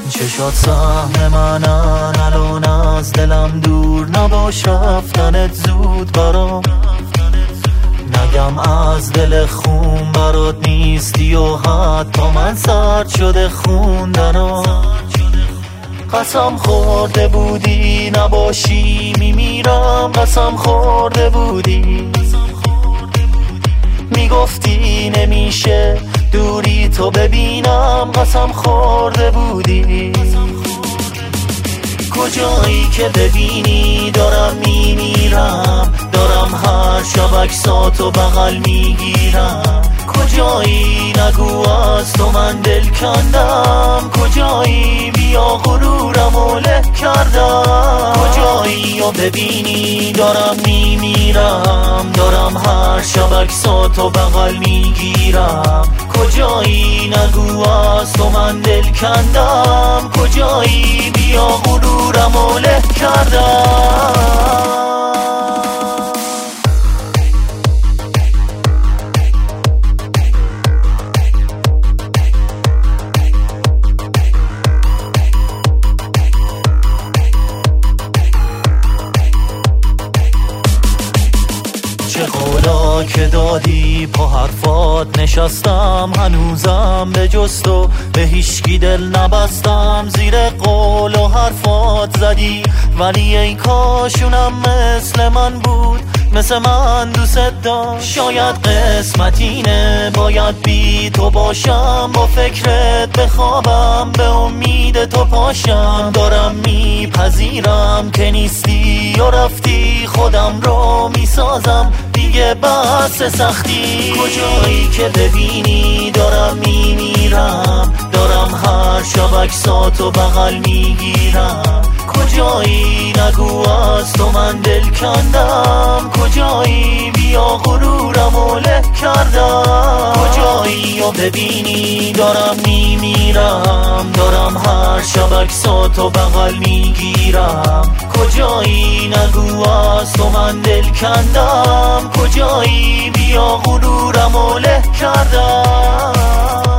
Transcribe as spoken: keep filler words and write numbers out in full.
چشات سهم منن الان از دلم دور نباش رفتنت زود برام نگم از دل خون برات نیستی و حتی من سرد شده خوندنم قسم خورده بودی نباشی میمیرم قسم خورده بودی میگفتی نمیشه دوری تو ببینم قسم خورده بودی کجایی که ببینی دارم میمیرم دارم هر شب عکساتو بغل میگیرم کجایی نگو از تو من دل کندم کجایی بیا غرورم و له کردم کجایی و ببینی دارم میمیرم دارم هر شب عکساتو بغل میگیرم کجایی نگو از تو من دل کندم کجایی بیا غرورم و له کردم چه قولا که دادی پا حرفات نشستم هنوزم به جز تو به هیچکی دل نبستم زیر قول و حرفات زدی ولی ای کاشونم مثل من بود مثل من دوست داشت شاید قسمت اینه باید بی تو باشم با فکرت بخوابم به امید تو پاشم دارم میپذیرم که نیستی و رفتی خودم رو میسازم دیگه بس سختی کجایی که ببینی دارم میمیرم دارم هر شب عکساتو بغل میگیرم کجایی نگو از تو من دل کندم کجایی بیا غرورم و له کردم کجایی و ببینی دارم میمیرم دارم هر شب عکساتو بغل میگیرم کجایی نگو از تو من دل کندم کجایی بیا غرورم و له کردم